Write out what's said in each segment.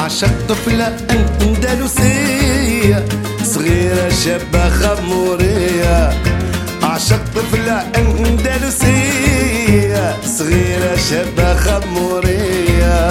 عشق طفلة أندلسية صغيرة شابة خمورية. عشق طفلة أندلسية صغيرة شابة خمورية.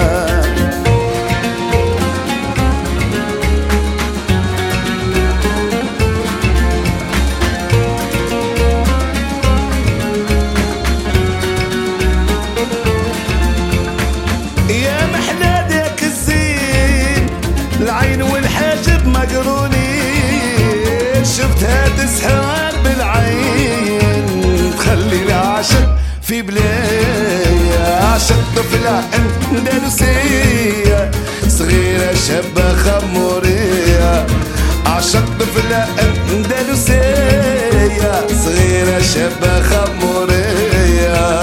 العين والحاجب مقرونين شفتها تسحر بالعين تخلي العاشق في بلايا. عاشق طفلة أندلسية صغيرة شابة خمورية. عاشق طفلة أندلسية صغيرة شابة خمورية.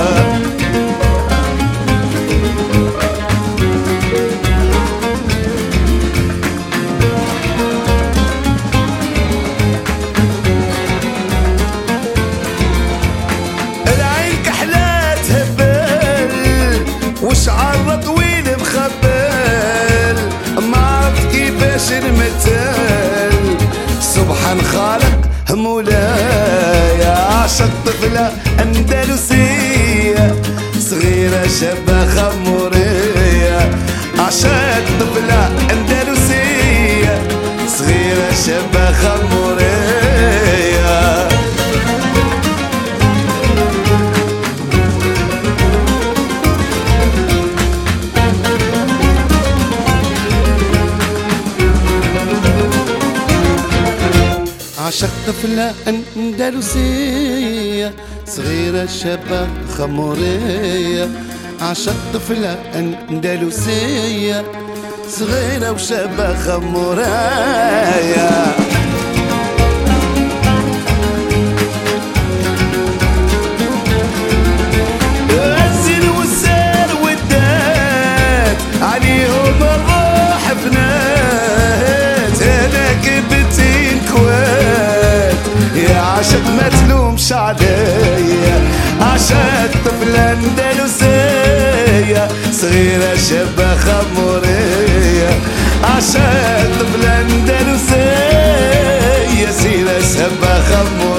وشعر طويل مخبل ما عرفت كيفاش المثال. سبحان خالق مولاي. عاشق طفلة أندلسية صغيرة شابة خمورية. عاشق طفلة أندلسية صغيرة شابة خمورية. عاشق طفلة أندلسية صغيرة شابة خمورية. عاشق طفلة أندلسية صغيرة وشابة خمورية. الزين والزين والدات عليهم الروح فنات. أنا كبتين كوات يا عاشق ما تلومش عليا. عاشق طفلة أندلسية صغيرة شابة خمورية. عاشق طفلة أندلسية صغيرة شابة خمورية.